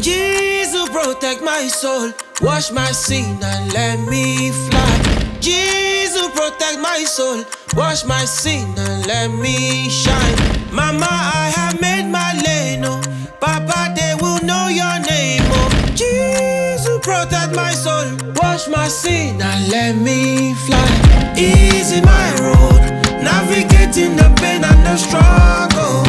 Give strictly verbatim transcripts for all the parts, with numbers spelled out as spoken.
Jesus protect my soul, wash my sin and let me fly. Jesus protect my soul, wash my sin and let me shine. Mama, I have made my lane, oh. Papa, they will know your name, oh. Jesus protect my soul, wash my sin and let me fly. Easy my road, navigating the pain and the struggle.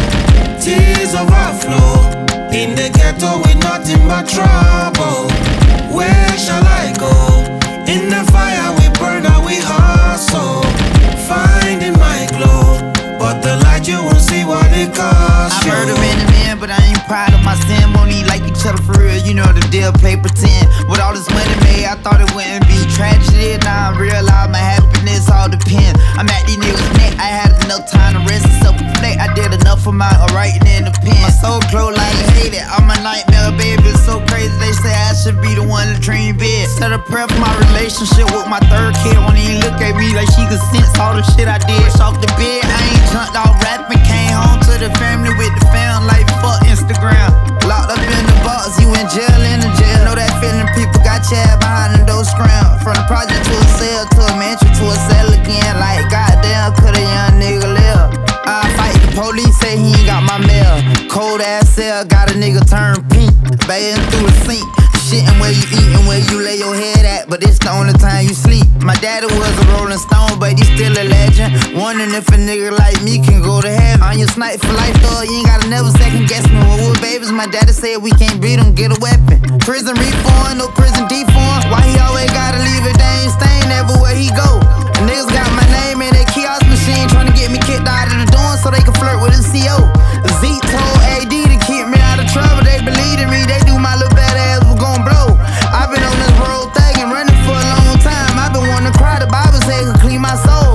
Tears overflow, in the ghetto with nothing but trouble. Where shall I go? In the fire we burn and we hustle, finding my glow, but the light you won't see what it costs you. I murder many men, but I ain't proud of my sin. Won't eat like each other for real, you know the deal, play pretend. With all this money made, I thought it wouldn't be tragedy. Now I realize my happiness all depends. I'm at these niggas' neck, I had enough time to rest and self-reflect. I did enough for my writing in the pen. My soul close like I hate it, I'm a nightmare, baby, it's so crazy. They say I should be the one to dream big. Set a prayer for my relationship with my third kid. Won't even look at me like she could sense all the shit I did. Push off the bed, I ain't jumped off rapping. Came home to the family with the fam like fuck Instagram. Locked up in the box, you in jail, in the jail. Know that feeling, people got chair behind the door scram. From the project to a cell, to a mansion, to a cell again. Like goddamn, could a young nigga live? I fight the police, say he ain't got my mail. Cold ass cell, got a nigga turn pink. Bathing through the sink. Shitting where you eatin', where you lay your head at, but it's the only time you sleep. My daddy was a rolling stone, but he's still a legend. Wondering if a nigga like me can go to heaven. On your snipe for life, though, you ain't gotta never second guess me. When we were babies, my daddy said we can't beat him, get a weapon. Prison reform, no prison deform. Why he always gotta leave a dang stain everywhere he go? The niggas got my name in that kiosk machine, trying to get me kicked out of the dorm so they can flirt with the C O. Zeke told A D to keep me out of trouble, they believe in me, they do my little bad ass, we gon' blow. I've been on this road thing and running for a long time. I've been wanting to cry, the Bible says to clean my soul.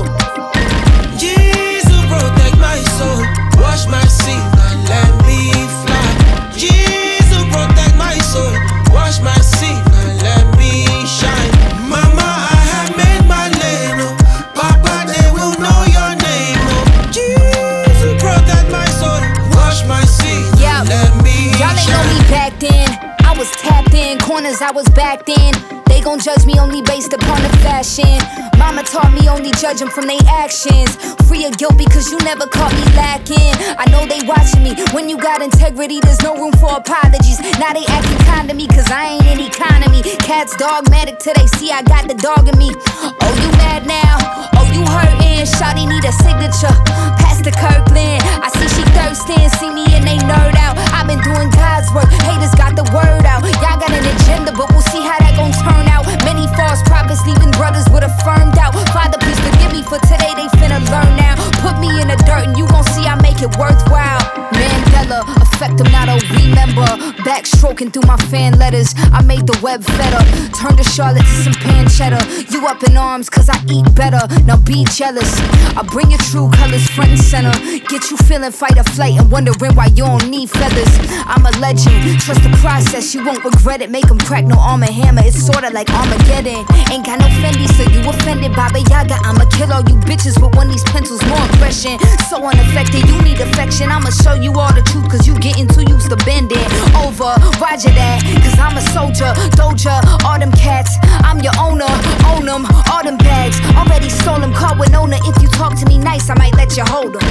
Jesus protect my soul, wash my sin and let me fly. Jesus protect my soul, wash my sin and let me shine. Mama, I have made my lane, oh. Papa, they will know your name, oh. Jesus protect my soul, wash my sin yeah. and let me Y'all ain't shine. know me back then, I was tapped in, corners I was backed in. They gon' judge me only based upon the fashion. Mama taught me only judge them from their actions. Free of guilt because you never caught me lacking. I know they watching me. When you got integrity, there's no room for apologies. Now they acting kind to me cause I ain't in economy. Cats dogmatic till they see I got the dog in me. Oh, you mad now? Oh, you hurtin'? Shawty need a signature. Pass to Kirkland. I see she thirstin'. See me and they nerd out. I've been doing God's work. Haters got the word out. Y'all got an agenda, but we'll see how that gon' turn out. Many false prophets leaving brothers with a firm doubt. Father, please forgive me for today, they finna learn now. Put me in the dirt and you gon' see I make it worthwhile. Mandela, affect them, now don't remember. Backstroking through my fan letters, I made the web fed up. Turned to Charlotte to some pancetta. You up in arms cause I eat better, now be jealous. I bring your true colors front and center. Get you feeling fight or flight and wondering why you don't need feathers. I'm a legend, trust the process, you won't regret it. Make them crack, no arm and hammer, it's sorta like Armageddon. Ain't got no Fendi, so you offended, Baba Yaga. I'ma kill all you bitches with one of these pencils, more aggression. So unaffected, you need affection. I'ma show you all the truth, cause you getting too used to bending over. Roger that, cause I'm a soldier. Doja, all them cats, I'm your owner. Own them, all them bags, already stole them. Call Winona, if you talk to me nice, I might let you hold them.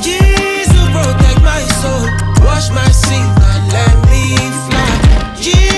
Jesus protect my soul, wash my sin and let me fly. Jesus